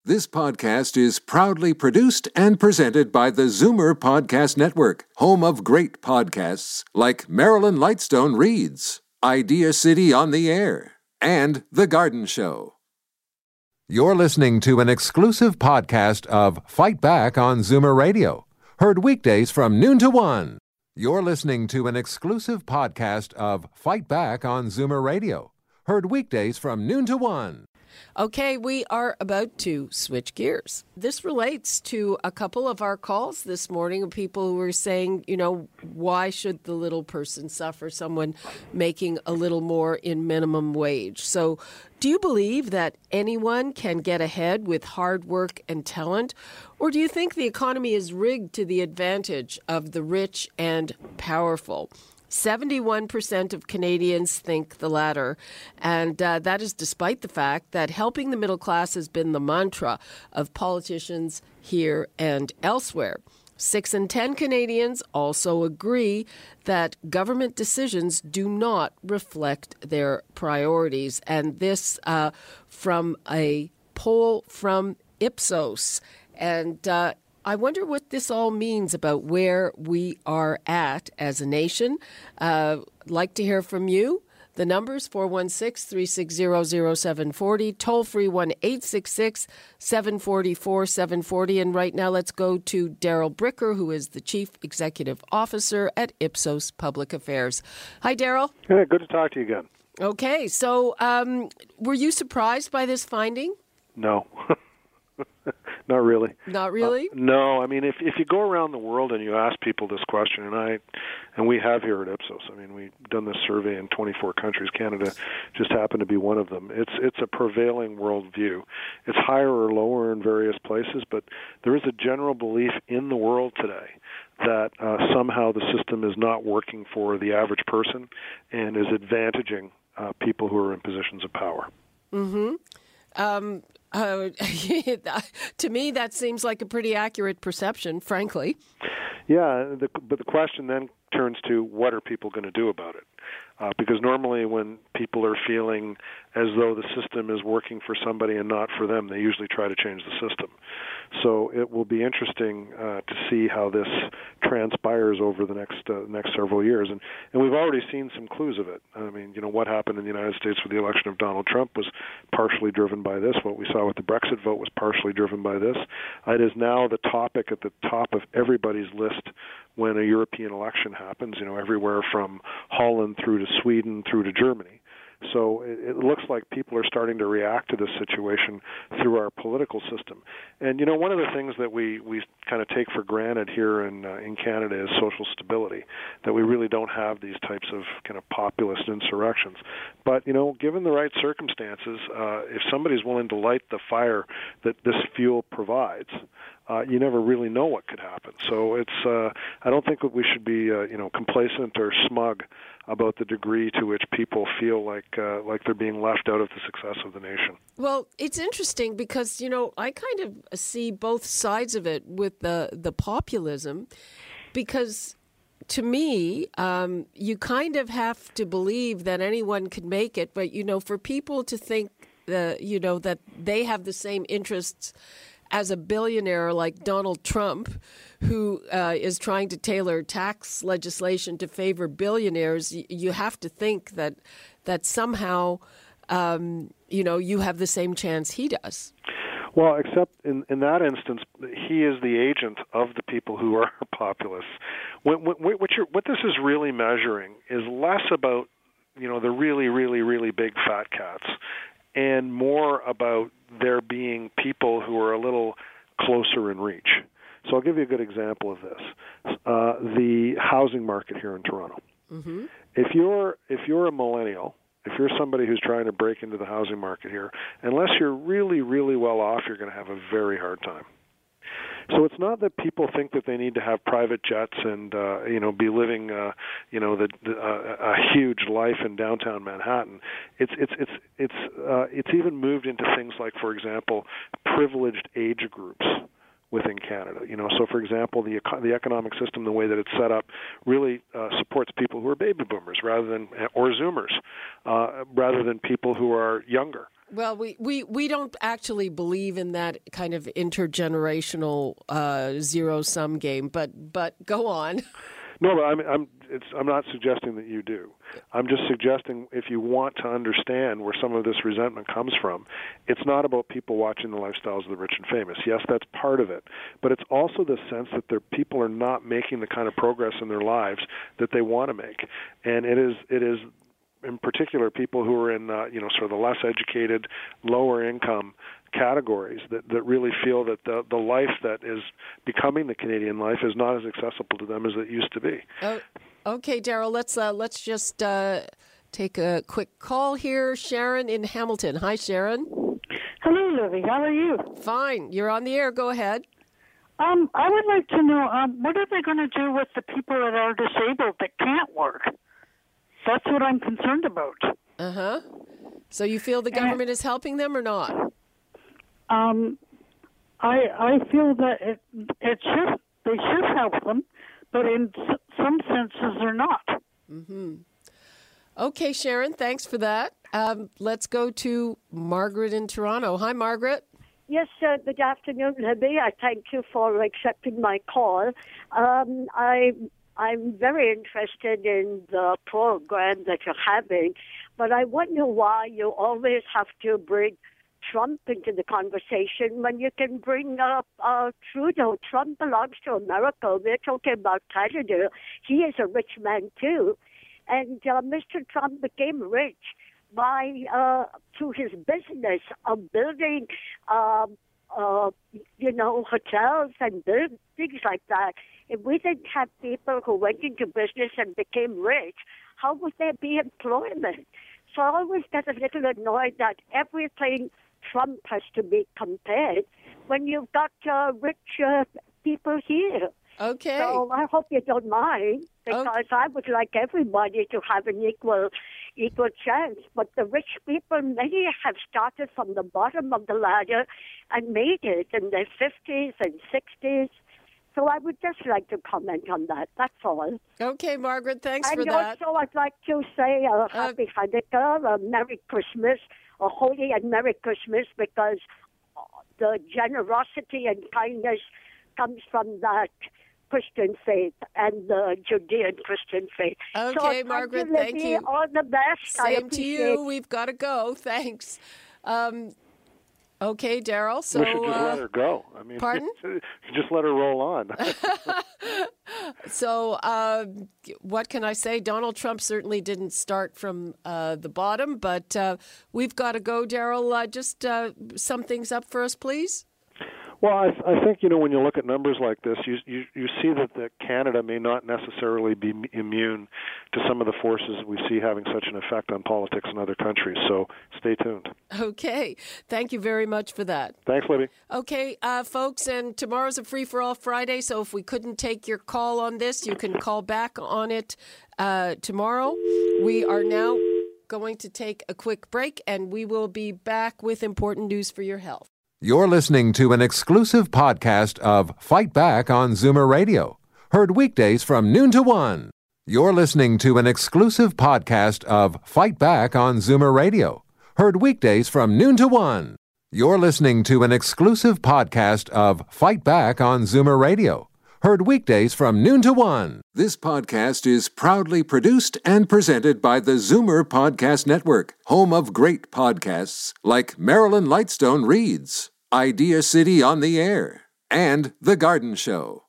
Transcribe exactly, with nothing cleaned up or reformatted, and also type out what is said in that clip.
This podcast is proudly produced and presented by the Zoomer Podcast Network, home of great podcasts like Marilyn Lightstone Reads, Idea City on the Air, and The Garden Show. You're listening to an exclusive podcast of Fight Back on Zoomer Radio, heard weekdays from noon to one. You're listening to an exclusive podcast of Fight Back on Zoomer Radio, heard weekdays from noon to one. Okay, we are about to switch gears. This relates to a couple of our calls this morning of people who were saying, you know, why should the little person suffer, someone making a little more in minimum wage? So do you believe that anyone can get ahead with hard work and talent? Or do you think the economy is rigged to the advantage of the rich and powerful? seventy-one percent of Canadians think the latter, and uh, that is despite the fact that helping the middle class has been the mantra of politicians here and elsewhere. Six in ten Canadians also agree that government decisions do not reflect their priorities, and this uh, from a poll from Ipsos. And uh, I wonder what this all means about where we are at as a nation. Uh, like to hear from you. The number's four one six, three six zero, zero seven four zero, toll-free one eight six six, seven four four, seven four zero. And right now let's go to Daryl Bricker, who is the Chief Executive Officer at Ipsos Public Affairs. Hi, Daryl. Hey, good to talk to you again. Okay, so um, were you surprised by this finding? No. Not really. Not really? Uh, no, I mean, if if you go around the world and you ask people this question, and I, and we have here at Ipsos, I mean, we've done this survey in twenty-four countries. Canada just happened to be one of them. It's it's a prevailing worldview. It's higher or lower in various places, but there is a general belief in the world today that uh, somehow the system is not working for the average person and is advantaging uh, people who are in positions of power. Mm-hmm. Um, uh, to me, that seems like a pretty accurate perception, frankly. Yeah, the, but the question then turns to what are people going to do about it? Uh, because normally when people are feeling as though the system is working for somebody and not for them, they usually try to change the system. So it will be interesting uh, to see how this transpires over the next uh, next several years. And, and we've already seen some clues of it. I mean, you know, what happened in the United States with the election of Donald Trump was partially driven by this. What we saw with the Brexit vote was partially driven by this. It is now the topic at the top of everybody's list when a European election happens, you know, everywhere from Holland through to Sweden through to Germany. So it, it looks like people are starting to react to this situation through our political system. And, you know, one of the things that we, we kind of take for granted here in uh, in Canada is social stability, that we really don't have these types of kind of populist insurrections. But, you know, given the right circumstances, uh, if somebody's willing to light the fire that this fuel provides, Uh, you never really know what could happen. So it's uh, I don't think that we should be uh, you know complacent or smug about the degree to which people feel like uh, like they're being left out of the success of the nation. Well, it's interesting because, you know, I kind of see both sides of it with the, the populism because to me, um, you kind of have to believe that anyone can make it. But, you know, for people to think, uh, you know, that they have the same interests as a billionaire like Donald Trump, who uh, is trying to tailor tax legislation to favor billionaires, y- you have to think that that somehow, um, you know, you have the same chance he does. Well, except in, in that instance, he is the agent of the people who are populists. What, what, what, you're, what this is really measuring is less about, you know, the really, really, really big fat cats, and more about there being people who are a little closer in reach. So I'll give you a good example of this. Uh, the housing market here in Toronto. Mm-hmm. If you're if you're a millennial, if you're somebody who's trying to break into the housing market here, unless you're really, really well off, you're going to have a very hard time. So it's not that people think that they need to have private jets and uh, you know be living uh, you know the, the, uh, a huge life in downtown Manhattan. It's it's it's it's uh, it's even moved into things like, for example, privileged age groups within Canada. You know, so for example, the the economic system, the way that it's set up, really uh, supports people who are baby boomers rather than or Zoomers, uh, rather than people who are younger. Well, we, we, we don't actually believe in that kind of intergenerational uh, zero-sum game, but but go on. No, but I'm I'm it's I'm not suggesting that you do. I'm just suggesting if you want to understand where some of this resentment comes from, it's not about people watching the lifestyles of the rich and famous. Yes, that's part of it, but it's also the sense that their people are not making the kind of progress in their lives that they want to make, and it is it is in particular people who are in uh, you know sort of the less educated, lower income categories that, that really feel that the the life that is becoming the Canadian life is not as accessible to them as it used to be. Oh, okay, Daryl, let's uh, let's just uh, take a quick call here. Sharon in Hamilton. Hi, Sharon. Hello, Libby. How are you? Fine. You're on the air. Go ahead. Um, I would like to know um, what are they going to do with the people that are disabled that can't work? That's what I'm concerned about. Uh huh. So you feel the government and, is helping them or not? Um, I I feel that it it should they should help them, but in s- some senses they're not. Mm-hmm. Okay, Sharon. Thanks for that. Um, let's go to Margaret in Toronto. Hi, Margaret. Yes, uh, good afternoon, Libby. I thank you for accepting my call. Um, I. I'm very interested in the program that you're having, but I wonder why you always have to bring Trump into the conversation when you can bring up uh, Trudeau. Trump belongs to America. We're talking about Canada. He is a rich man, too. And uh, Mister Trump became rich by uh, through his business of building, uh, uh, you know, hotels and build, things like that. If we didn't have people who went into business and became rich, how would there be employment? So I always get a little annoyed that everything Trump has to be compared when you've got uh, rich uh, people here. Okay. So I hope you don't mind, because okay. I would like everybody to have an equal equal chance. But the rich people, many have started from the bottom of the ladder and made it in their fifties and sixties. So I would just like to comment on that. That's all. Okay, Margaret, thanks and for that. And also I'd like to say a happy uh, Hanukkah, a Merry Christmas, a holy and Merry Christmas, because the generosity and kindness comes from that Christian faith and the Judean Christian faith. Okay, so, Margaret, thank you. Thank you. All the best. Same to you. We've got to go. Thanks. Um, Okay, Daryl. So we should just uh, let her go. I mean, pardon? Just let her roll on. so, uh, what can I say? Donald Trump certainly didn't start from uh, the bottom, but uh, we've got to go, Daryl. Uh, just uh, sum things up for us, please. Well, I, I think, you know, when you look at numbers like this, you, you you see that the Canada may not necessarily be immune to some of the forces that we see having such an effect on politics in other countries. So stay tuned. Okay. Thank you very much for that. Thanks, Libby. Okay, uh, folks, and tomorrow's a free-for-all Friday, so if we couldn't take your call on this, you can call back on it uh, tomorrow. We are now going to take a quick break, and we will be back with important news for your health. You're listening to an exclusive podcast of Fight Back on Zoomer Radio, heard weekdays from noon to one. You're listening to an exclusive podcast of Fight Back on Zoomer Radio, heard weekdays from noon to one. You're listening to an exclusive podcast of Fight Back on Zoomer Radio, heard weekdays from noon to one. This podcast is proudly produced and presented by the Zoomer Podcast Network, home of great podcasts like Marilyn Lightstone Reads, Idea City on the Air, and The Garden Show.